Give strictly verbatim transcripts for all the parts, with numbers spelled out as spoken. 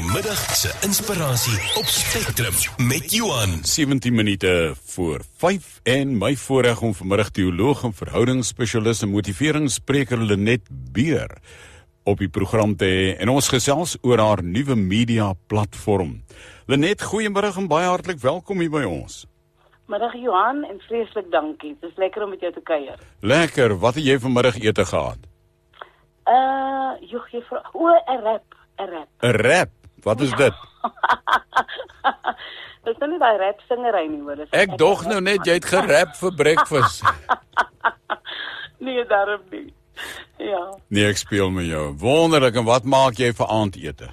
middag se inspirasie op Spectrum met Johan. sewentien minute voor vyf en my voorreg om vanmiddag teoloog en verhoudingsspesialis en motiveringsspreker Lenet Beer op die program te hê en ons gesels oor haar nuwe media platform. Lenet, goeiemiddag en baie hartlik welkom hier by ons. Middag Johan en vreeslik dankie. Het is lekker om met jou te kuier. Lekker, wat het jy vanmiddag ete gehad? Uh, joh, jy vra, o, 'n rap, 'n rap. 'n Rap? Wat is dit? Dit is nou nie daai rap singery nie, hoor. Ek dog nou net jy het gerap vir breakfast. Nee, daarom nie. Ja. Nee, ek speel met jou. Wonderlik, en wat maak jy vir aandete?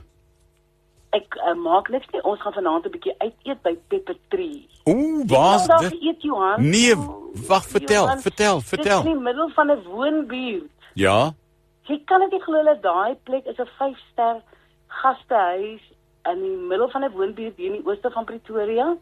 Ek uh, maak niks nie. Ons gaan vanaand 'n bietjie uit eet by Pepper Tree. Oeh, waar's dit? dit? Eet, Johan. Nee, O, wag, vertel, Johan, vertel, vertel. Dit is in die middel van 'n woonbuurt. Ja? Jy kan dit nie glo dat daai plek is 'n vyf-ster gastehuis in die middel van 'n woonbuurt hier in die ooste van Pretoria.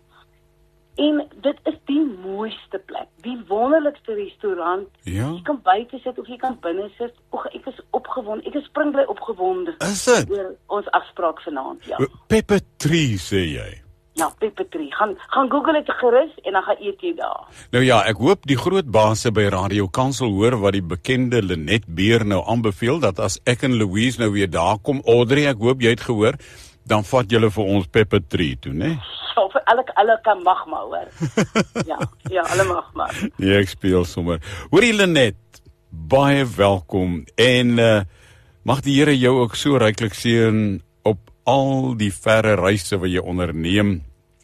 En dit is die mooiste plek, die wonderlikste restaurant. Ja? Jy kan buite sit of jy kan binne sit. Oeg, ek is opgewonde. Ek is springbly opgewonde. Is dit? Oor ons afspraak vanaand, ja. Pepper Tree, sê jy? Ja, Pepper Tree. Gaan gaan Google dit gerus en dan gaan eet jy daar. Nou ja, ek hoop die groot baase by Radio Kansel hoor wat die bekende Lenet Beer nou aanbeveel, dat as ek en Louise nou weer daar kom, Audrey, ek hoop jy het gehoor, dan vat julle vir ons Pepper Tree toe, né? So, vir elke, elke mag maar, hoor. Ja, ja, alle mag maar. Nee, ek speel sommer. Hoorie Lenet, baie welkom en uh, mag die Here jou ook so ryklik seën op al die verre reise wat jy onderneem.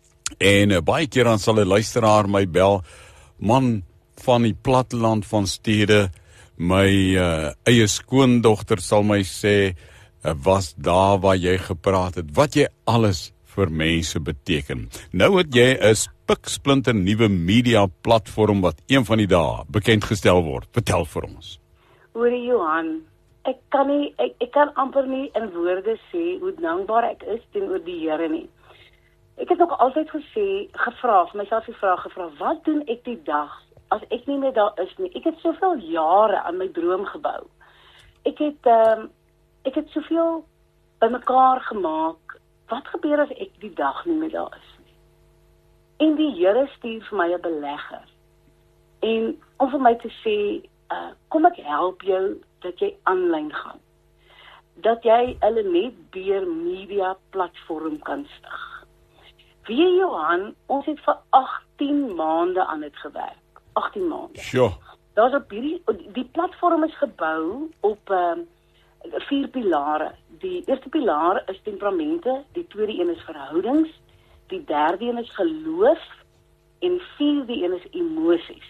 En uh, baie keer dan sal 'n luisteraar my bel, man van die platteland van stede, my uh, eie skoondogter sal my sê, uh, was daar waar jy gepraat het, wat jy alles vir mense beteken. Nou het jy 'n spiksplinter nuwe media platform wat een van die dae bekend gestel word. Vertel vir ons. Hoorie Johan, ek kan nie ek, ek kan amper nie in woorde sê hoe dankbaar ek is teenoor die Here nie. Ek het nog altyd gesê, gevra, vir myself die vraag gevra, wat doen ek die dag as ek nie meer daar is nie? Ek het soveel jare aan my droom gebou. Ek het ehm um, ek het soveel bymekaar gemaak. Wat gebeur as ek die dag nie meer daar is nie? En die Here stuur vir my 'n belegger. En om vir my te sê, uh, kom ek help jou dat jy aanlyn gaan. Dat jy 'n Lenet Beer media platform kan stig. Wie Johan, ons het vir agttien maande aan dit gewerk. agttien maande. Sjoe. Daar's op hierdie die platform is gebou op ehm um, vier pilare. Die eerste pilaar is temperamente, die tweede een is verhoudings, die derde een is geloof en vierde een is emosies.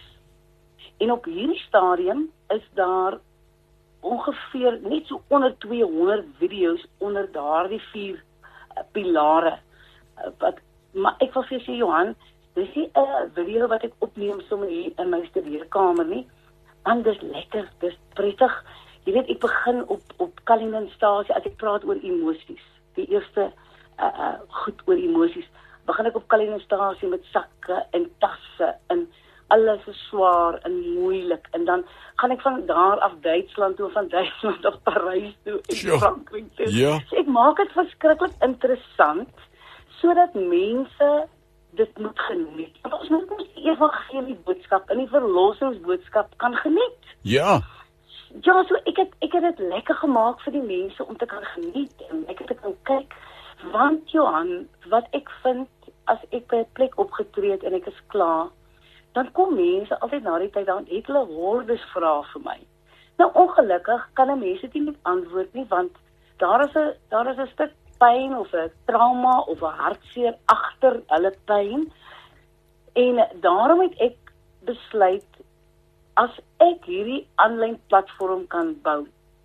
En op hierdie stadium is daar ongeveer net so onder tweehonderd video's onder daardie vier uh, pilare. Uh, wat maar ek wil vir jou sê Johan, dis nie 'n uh, video wat ek opneem sommer hier in my studeerkamer nie. Want dis lekker, dis prettig. Jy weet, ek begin op op Kalinistasie as ek praat oor emosies. Die eerste uh, uh, goed oor emosies. Begin ek op Kalinistasie met sakke en tasse en alles is swaar en moeilik. En dan gaan ek van daar af Duitsland toe, van Duitsland af Parys toe en Sure. Frankryk toe. Ja. So ek maak dit verskriklik interessant sodat mense dit moet geniet. Want ons moet ons die evangelie boodskap en die verlossingsboodskap kan geniet. Ja. Ja, so ek het ek het dit lekker gemaak vir die mense om te kan geniet en ek het dit kan kyk. Want Johan, wat ek vind as ek by 'n plek opgetree het en ek is klaar, dan kom mense altyd na die tyd dan het hulle hordes vra vir my. Nou ongelukkig kan 'n mens dit nie met antwoord nie, want daar is 'n daar is 'n stuk pyn of 'n trauma of 'n hartseer agter hulle pyn. En daarom het ek besluit, as ek hierdie aanlyn platform kan bou,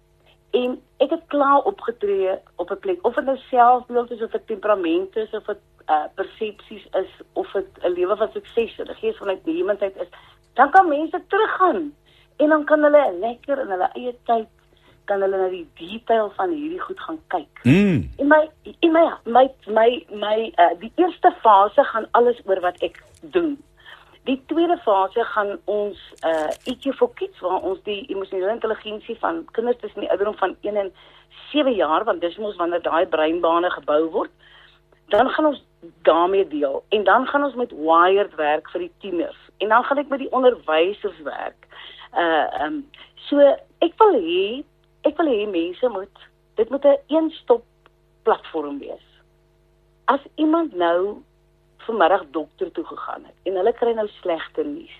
en ek het klaar opgetree op 'n plek, of dit nou selfbeeld is, of dit temperament is, of dit uh, persepsies is, of dit 'n lewe van sukses, 'n gees van uitnemendheid is, dan kan mense teruggaan, en dan kan hulle lekker in hulle eie tyd, kan hulle na die detail van hierdie goed gaan kyk. Mm. En my, en my, my, my, my uh, die eerste fase gaan alles oor wat ek doen. Die tweede fase gaan ons uh, E Q for Kids, waar ons die emosionele intelligensie van kinders tussen die ouderdom van een en sewe jaar, want dis mos wanneer daai breinbane gebou word, dan gaan ons daarmee deel. En dan gaan ons met Wired werk vir die tieners. En dan gaan ek met die onderwysers werk. Uh, um, so, ek wil hê, ek wil hê mense moet, dit moet 'n een-stop platform wees. As iemand nou vanmiddag dokter toe gegaan het, en hulle kry nou slegte nuus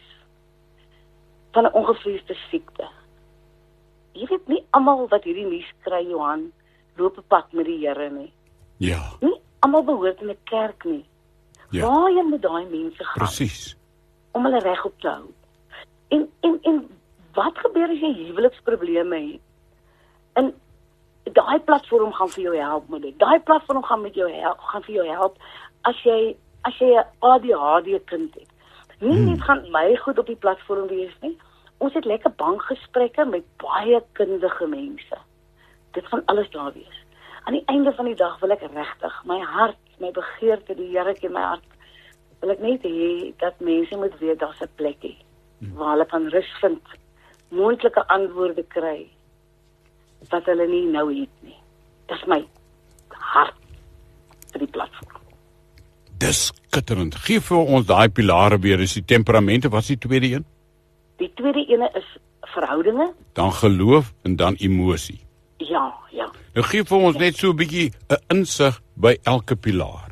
van 'n ongevreesde siekte. Jy weet nie almal wat hierdie nuus kry, Johan, loop 'n pad met die Here nie. Ja. Nie almal behoort in 'n kerk nie. Ja. Waarheen moet daai mense gaan? Presies. Om hulle reg op te hou. En en en wat gebeur as jy huweliksprobleme het? En daai platform gaan vir jou help met dit. Daai platform gaan met jou help, gaan vir jou help as jy as jy 'n A D H D kind het. Nie Hmm. net gaan my goed op die platform wees nie. Ons het lekker bankgesprekke met baie kundige mense. Dit gaan alles daar wees. Aan die einde van die dag wil ek regtig my hart, my begeerte, die Here in my hart, wil ek net hê dat mense moet weet daar's 'n plekkie waar hulle kan rus vind, moontlike antwoorde kry wat hulle nie nou het nie. Dis my hart vir die platform. Dis skitterend. Gee vir ons daai pilare weer, is die temperamente, wat is die tweede een? Die tweede ene is verhoudinge. Dan geloof en dan emosie. Ja, ja. Nou gee vir ons net so 'n bietjie 'n insig by elke pilaar.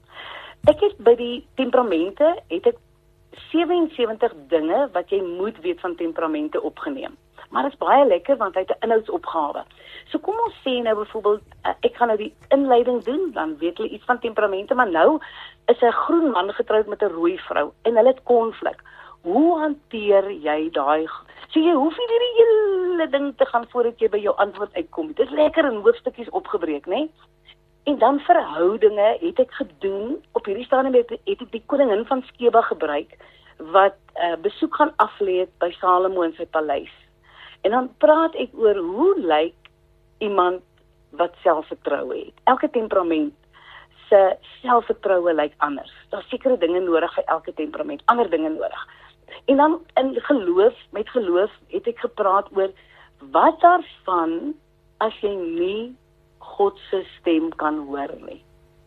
Ek het by die temperamente, het ek sewensewentig dinge wat jy moet weet van temperamente opgeneem. Maar dit is baie lekker want hy het 'n inhoudsopgawe. So kom ons sê nou byvoorbeeld, uh, ek gaan nou die inleiding doen, dan weet hulle iets van temperamente, maar nou is 'n groen man getroud met 'n rooi vrou en hulle het konflik. Hoe hanteer jy daai? So jy hoef nie hierdie hele ding te gaan voordat jy by jou antwoord uitkom. Dit is lekker in hoofstukkies opgebreek, né? En dan verhoudinge het ek gedoen. Op hierdie stadium het, het ek die koningin van Skeba gebruik wat uh, besoek gaan aflê het by Salomo in sy paleis. En dan praat ek oor hoe lyk iemand wat selfvertroue het. Elke temperament se selfvertroue lyk anders. Daar's sekere dinge nodig vir elke temperament, ander dinge nodig. En dan in geloof, met geloof het ek gepraat oor wat daarvan as jy nie God se stem kan hoor nie.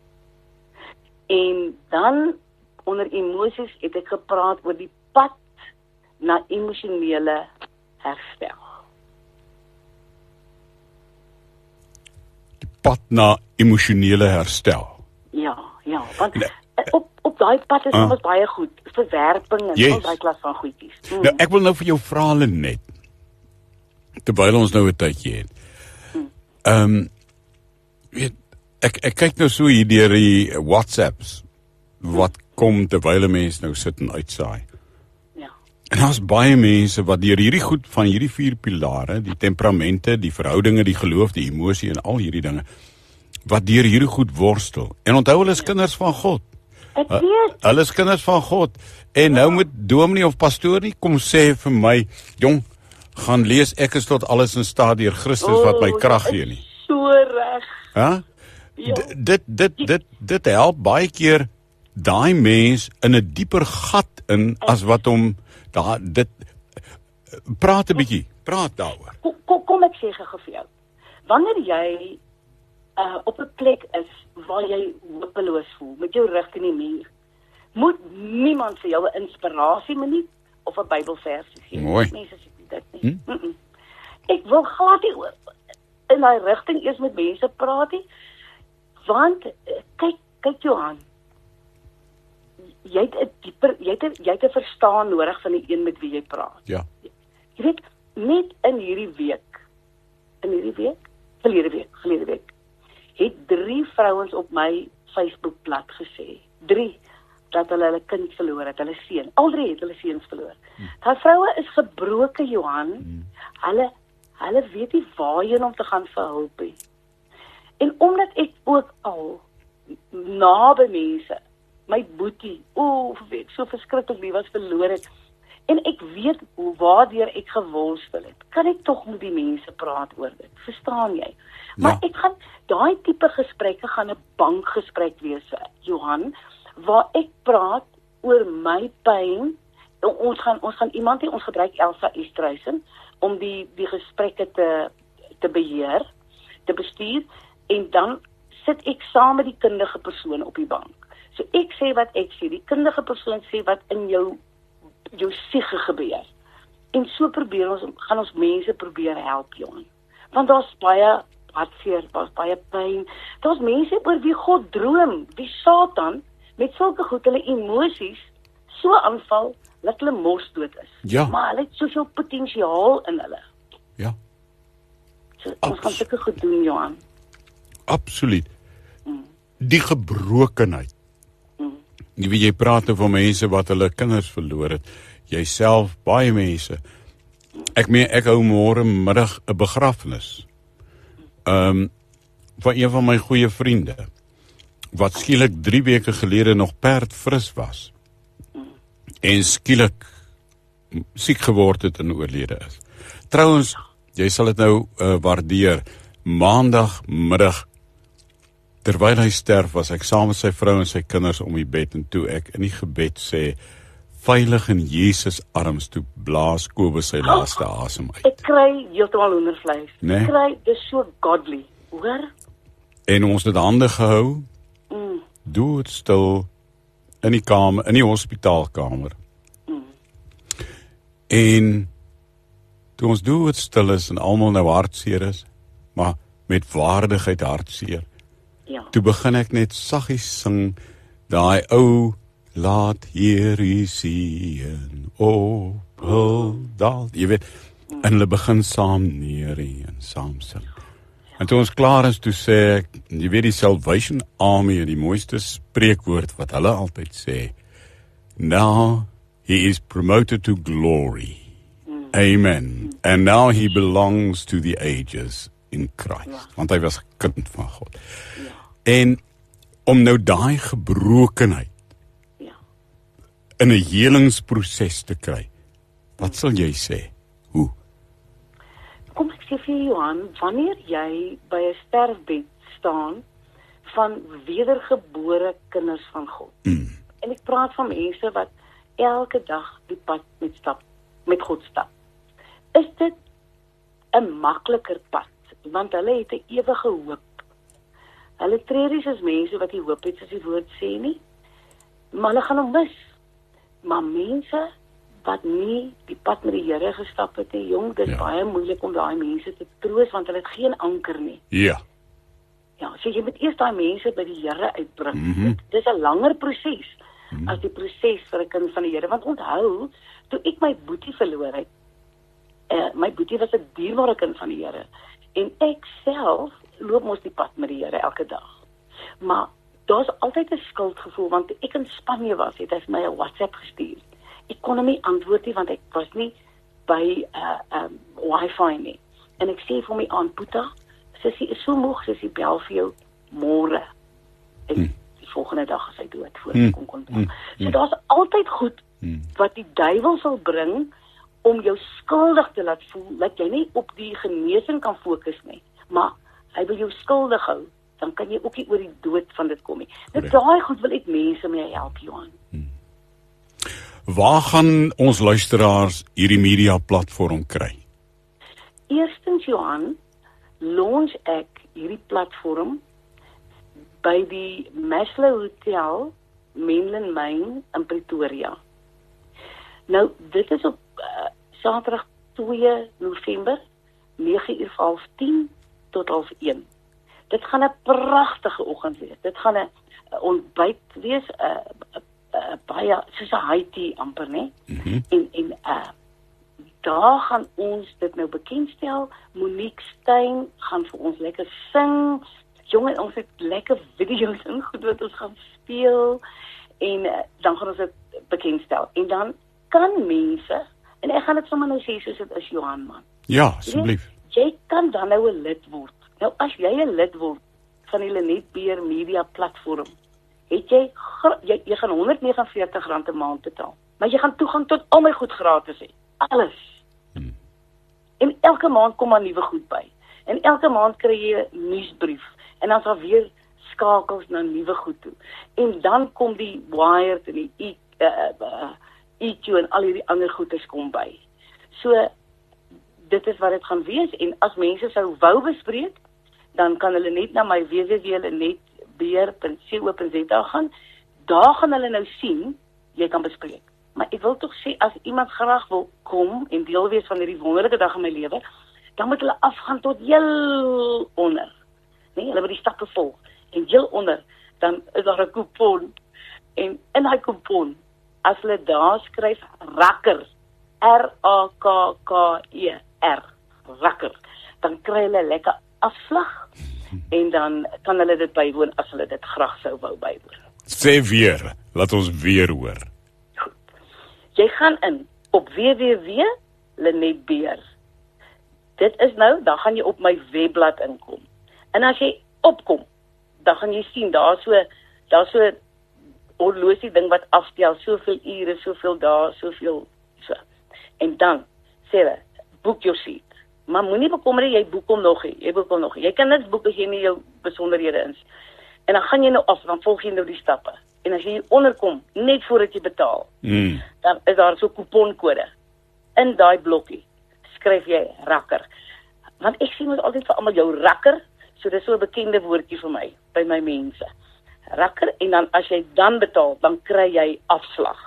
En dan onder emosies het ek gepraat oor die pad na emosionele herstel. Die pad na emosionele herstel. Ja, ja, want Nee. op op daai pad is Ah. ons baie goed. Verwerping en Yes. al daai klas van goedjies. Mm. Nou ek wil nou vir jou vra net terwyl ons nou 'n tydjie het. Ehm um, weet ek ek kyk nou so hier deur die WhatsApps wat kom terwyl 'n mens nou sit en uitsaai. Ja. En daar's baie mense wat deur hierdie goed van hierdie vier pilare, die temperamente, die verhoudinge, die geloof, die emosie en al hierdie dinge wat deur hierdie goed worstel. En onthou hulle is kinders van God. Ek weet. Hulle is kinders van God. En nou moet dominee of pastoor nie kom sê vir my, jong, gaan lees ek is tot alles in staat deur Christus wat my krag gee nie. So reg. Hæ? Ja. D- Dit dit dit dit help baie keer daai mens in 'n dieper gat in as wat hom daar dit praat 'n bietjie, praat daaroor. Kom, kom, kom ek sê gou vir jou. Wanneer jy uh, op 'n plek is waar jy hopeloos voel, met jou rug teen die muur, moet niemand vir jou 'n inspirasie minuut of 'n Bybelversie gee. Mooi. Mense sê dit nie. Hm? Mm -mm. Ek wil glad nie oor in daai rigting eers met mense praat nie, want uh, kyk, kyk Johan, jy het 'n dieper, jy het 'n jy het 'n verstaan nodig van die een met wie jy praat. Ja. Jy weet, net in hierdie week, in hierdie week, verlede week, verlede week, het drie vrouens op my Facebookblad gesê, drie, dat hulle hulle kind verloor het, hulle seun. Al drie het hulle seuns verloor. Hmm. Daai vroue is gebroke, Johan. Hmm. Hulle hulle weet nie waarheen om te gaan vir hulp nie. En omdat ek ook al naby mense, my boetie, o, weet so verskriklik lief was verloor het. En ek weet hoe waardeur ek geworstel het. Kan ek tog met die mense praat oor dit? Verstaan jy? Maar Ja. ek gaan daai tipe gesprekke gaan 'n bankgesprek wees, Johan, waar ek praat oor my pyn ons gaan ons gaan iemand hê, ons gebruik Elsa Estreisen om die die gesprekke te te beheer, te bestuur, en dan sit ek saam met die kundige persoon op die bank. So ek sê wat ek sê, die kundige persoon sê wat in jou jou siege gebeur. En so probeer ons, gaan ons mense probeer help, Johan. Want daar's baie hartseer, daar's baie pyn. Daar's mense oor wie God droom, wie Satan met sulke goed hulle emosies so aanval dat hulle mosdood is. Ja. Maar hulle het soveel potensiaal in hulle. Ja. So, ons gaan sulke goed doen, Johan. Absoluut. Die gebrokenheid. Mm. Jy weet, jy praat oor mense wat hulle kinders verloor het. Jouself, baie mense. Ek meen, ek hou môre middag 'n begrafnis. Ehm um, van een van my goeie vriende wat skielik drie weke gelede nog perdfris was. En skielik siek geword het en oorlede is. Trouwens, jy sal dit nou uh, waardeer. Maandagmiddag terwyl hy sterf, was ek saam met sy vrou en sy kinders om die bed, en toe ek in die gebed sê, veilig in Jesus arms, toe blaas Kobus sy laaste asem uit. Ek kry heeltemal hoendervleis. Nee? Ek kry, dis so godly, hoor? En ons het hande gehou, Mm. doodstil, in die kamer, in die hospitaalkamer. Mm. En toe ons doodstil is en almal nou hartseer is, maar met waardigheid hartseer, Ja. toe begin ek net saggies sing, daai ou, laat hier u sien, opel dal, jy weet, en hulle begin saam neer en saam sing. En toe ons klaar is, toe sê ek, jy weet die Salvation Army, die mooiste spreekwoord wat hulle altyd sê, now he is promoted to glory. Mm. Amen. And now he belongs to the ages in Christ. Ja. Want hy was 'n kind van God. Ja. En om nou daai gebrokenheid ja. in 'n helingsproses te kry, wat sal jy sê? Hoe? Kom ek sê vir Johan, wanneer jy by 'n sterfbed staan van wedergebore kinders van God. Mm. En ek praat van mense wat elke dag die pad met stap met God stap. Is dit 'n makliker pad, want hulle het 'n ewige hoop. Hulle treuries is mense wat nie hoop het, soos die woord sê nie, maar hulle gaan hom mis. Maar mense wat nie die pad met die Here gestap het nie, jong, dit is ja. baie moeilik om daai mense te troos, want hulle het geen anker nie. Ja. Ja, so jy moet eers daai mense by die Here uitbring. Mm-hmm. Dit is 'n langer proses mm-hmm. as die proses vir 'n kind van die Here, want onthou, toe ek my boetie verloor het, uh, my boetie was 'n dierbare kind van die Here, en ek self loop mos die pad met die Here elke dag. Maar daar's altyd 'n skuldgevoel, want toe ek in Spanje was, het hy my 'n WhatsApp gestuur. Ek kon hom nie antwoord nie, want ek was nie by uh, um, wifi nie. En ek sê vir my aan Boeta, sussie is so moeg, sussie bel vir jou môre. En hmm. die volgende dag is hy dood voor hmm. ek kon kon bel. Hmm. So daar's altyd goed hmm. wat die duiwel sal bring om jou skuldig te laat voel, dat jy nie op die genesing kan fokus nie, maar hy wil jou skuldig hou, dan kan jy ook nie oor die dood van dit kom nie. Dit daai goed wil ek mense mee help, Johan. Hmm. Waar gaan ons luisteraars hierdie media platform kry? Eerstens, Johan, launch ek hierdie platform by die Maslow Hotel, Menlyn Main in Pretoria. Nou, dit is op uh, Saterdag twee November, nege uur half tien tot half een. Dit gaan 'n pragtige oggend wees. Dit gaan 'n uh, ontbyt wees, 'n uh, uh, uh, baie soos 'n high tea amper, né? Mm-hmm. En en uh, daar gaan ons dit nou bekendstel. Monique Steyn gaan vir ons lekker sing. Jonge, ons het lekker video's en goed wat ons gaan speel. En uh, dan gaan ons dit bekendstel. En dan kan mense, en ek gaan dit sommer nou sê soos dit is, Johan, man. Ja, asseblief. Jy, jy kan dan nou 'n lid word. Nou, as jy 'n lid word van die Lenet Beer Media Platform, het jy, jy, jy gaan honderd negenenveertig rand 'n maand betaal. Maar jy gaan toegang tot al my goed gratis hê. Alles. Hmm. En elke maand kom daar nuwe goed by. En elke maand kry jy 'n nuusbrief. En dan sal weer skakels na nuwe goed toe. En dan kom die Wired en die uh, uh, E Q en al hierdie ander goedes kom by. So, dit is wat dit gaan wees, en as mense sou wou bespreek, dan kan hulle net na my w w w punt lenet beheer punt co punt za gaan, daar gaan hulle nou sien, jy kan bespreek. Maar ek wil tog sê, as iemand graag wil kom en deel wees van hierdie wonderlike dag in my lewe, dan moet hulle afgaan tot heel onder. Nee, hulle moet die stappe volg. En heel onder, dan is daar 'n kupon. En in daai kupon, as hulle daar skryf rakker, R A K K E R, rakker, dan kry hulle lekker afslag, en dan kan hulle dit bywoon as hulle dit graag sou wou bywoon. Sê weer, laat ons weer hoor. Goed. Jy gaan in op w w w punt lenet beheer. Dit is nou, dan gaan jy op my webblad inkom. En as jy opkom, dan gaan jy sien, daar so, daar so horlosie ding wat afstel, soveel ure, soveel dae, soveel, so. En dan, sê hulle, boek jou seat. Maar moenie bekommer, jy boek hom nog nie, jy boek hom nog nie. Jy kan niks boek as jy nie jou besonderhede ins. En dan gaan jy nou af, dan volg jy nou die stappe. En as jy hier onderkom, net voordat jy betaal, Mm. dan is daar so kuponkode. In daai blokkie skryf jy rakker. Want ek sien mos altyd vir almal jou rakker, so dis so 'n bekende woordjie vir my, by my mense. Rakker, en dan as jy dan betaal, dan kry jy afslag.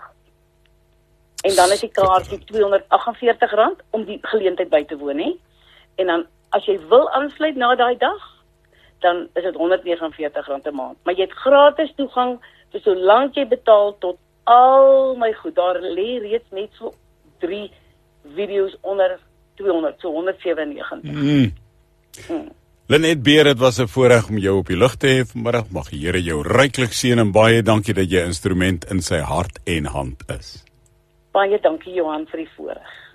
En dan is die kaartjie tweehonderd agt en veertig rand om die geleentheid by te woon, hè. En dan, as jy wil aansluit na daai dag, dan is dit honderd negenenveertig rand 'n maand. Maar jy het gratis toegang vir solank jy betaal tot al my goed. Daar lê reeds net so drie video's onder tweehonderd, so honderd sewennegentig. Mm. Hmm. Lenet Beheer, dit was 'n voorreg om jou op die lug te hê vanmiddag. Mag die Here jou ryklik seën en baie dankie dat jy 'n instrument in sy hart en hand is. Baie dankie Johan vir die voorreg.